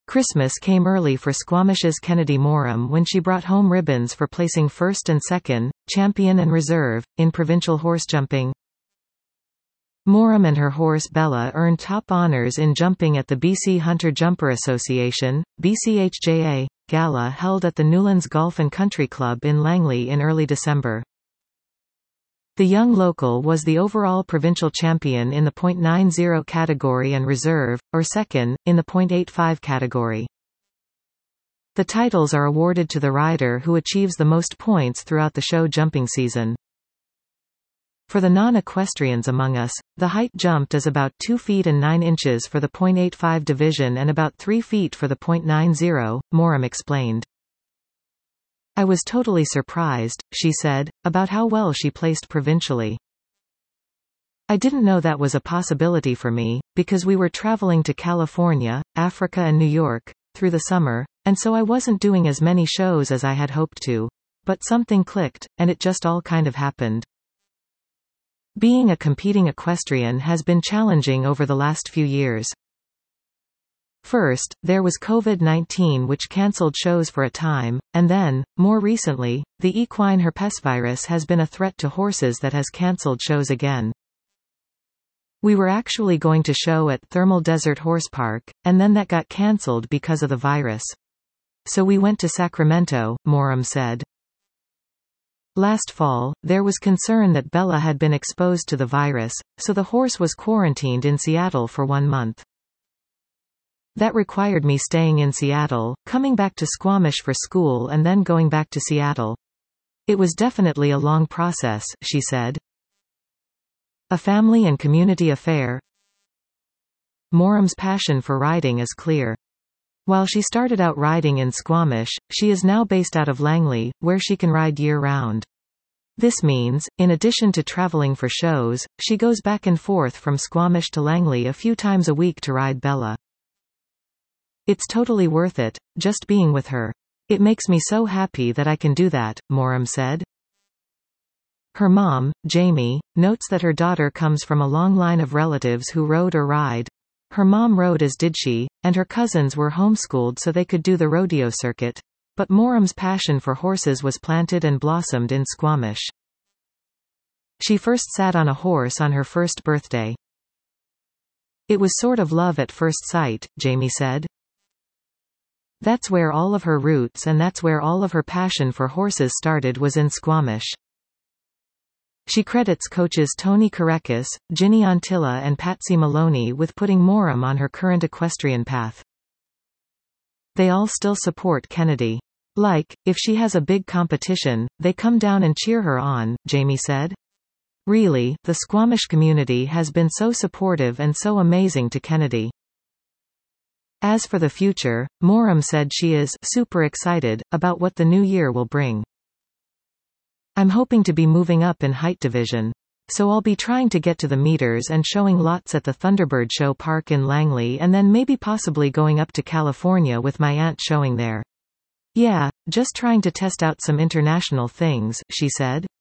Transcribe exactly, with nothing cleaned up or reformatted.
Christmas came early for Squamish's Kennedy Morum when she brought home ribbons for placing first and second, champion and reserve, in provincial horse-jumping. Morum and her horse Bella earned top honours in jumping at the B C Hunter Jumper Association, B C H J A, gala held at the Newlands Golf and Country Club in Langley in early December. The young local was the overall provincial champion in the point nine zero category and reserve, or second, in the point eight five category. The titles are awarded to the rider who achieves the most points throughout the show jumping season. For the non-equestrians among us, the height jumped is about two feet and nine inches for the point eight five division and about three feet for the point nine zero, Morum explained. I was totally surprised, she said, about how well she placed provincially. I didn't know that was a possibility for me, because we were traveling to California, Africa and New York, through the summer, and so I wasn't doing as many shows as I had hoped to. But something clicked, and it just all kind of happened. Being a competing equestrian has been challenging over the last few years. First, there was COVID nineteen which cancelled shows for a time, and then, more recently, the equine herpesvirus has been a threat to horses that has cancelled shows again. We were actually going to show at Thermal Desert Horse Park, and then that got cancelled because of the virus. So we went to Sacramento, Morum said. Last fall, there was concern that Bella had been exposed to the virus, so the horse was quarantined in Seattle for one month. That required me staying in Seattle, coming back to Squamish for school and then going back to Seattle. It was definitely a long process, she said. A family and community affair. Morum's passion for riding is clear. While she started out riding in Squamish, she is now based out of Langley, where she can ride year-round. This means, in addition to traveling for shows, she goes back and forth from Squamish to Langley a few times a week to ride Bella. It's totally worth it, just being with her. It makes me so happy that I can do that, Morum said. Her mom, Jamie, notes that her daughter comes from a long line of relatives who rode or ride. Her mom rode as did she, and her cousins were homeschooled so they could do the rodeo circuit. But Morum's passion for horses was planted and blossomed in Squamish. She first sat on a horse on her first birthday. It was sort of love at first sight, Jamie said. That's where all of her roots and that's where all of her passion for horses started, was in Squamish. She credits coaches Tony Karekis, Ginny Antilla and Patsy Maloney with putting Morum on her current equestrian path. They all still support Kennedy. Like, if she has a big competition, they come down and cheer her on, Jamie said. Really, the Squamish community has been so supportive and so amazing to Kennedy. As for the future, Morum said she is super excited about what the new year will bring. I'm hoping to be moving up in height division. So I'll be trying to get to the meters and showing lots at the Thunderbird Show Park in Langley and then maybe possibly going up to California with my aunt showing there. Yeah, just trying to test out some international things, she said.